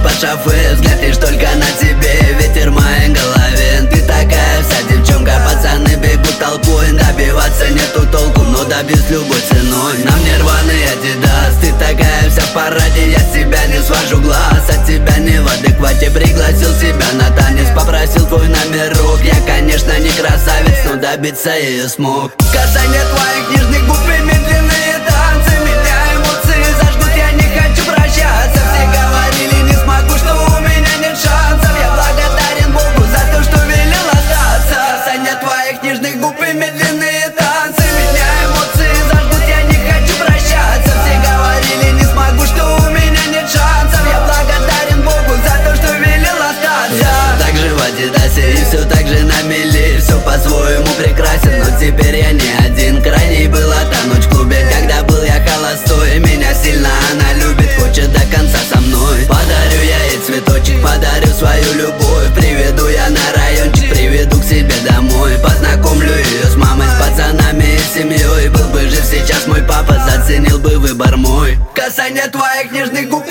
под шофе, взгляд лишь только на тебе. Ветер в моей голове, ты такая вся девчонка. Пацаны бегут толпой, добиваться нету толку, но добьюсь любой ценой. На мне рваный Адидас, ты такая вся в параде, я с тебя не свожу глаз. От тебя не в адеквате, пригласил себя на танец, попросил твой номерок. Я, конечно, не красавец, но добиться ее смог. Касание твоих нежных губ и медленные танцы, меня эмоции зажгут, я не хочу прощаться. Все говорили, не смогу, что у меня нет шансов. Я благодарен Богу за то, что велел остаться. Касание твоих нежных губ и медленные танцы, меня эмоции зажгут, я не хочу прощаться. Все говорили, не смогу, что у меня нет шансов. Я благодарен Богу за то, что велел остаться. Я так же в Адидасе и все так же на мели. Все по-своему прекрасен, но теперь я не один. Крайней была та ночь в клубе, когда был я холостой. Меня сильно она любит, хочет до конца со мной. Подарю я ей цветочек, подарю свою любовь. Приведу я на райончик, приведу к себе домой. Познакомлю ее с мамой, с пацанами и семьей. Был бы жив сейчас мой папа, заценил бы выбор мой. Касание твоих нежных губ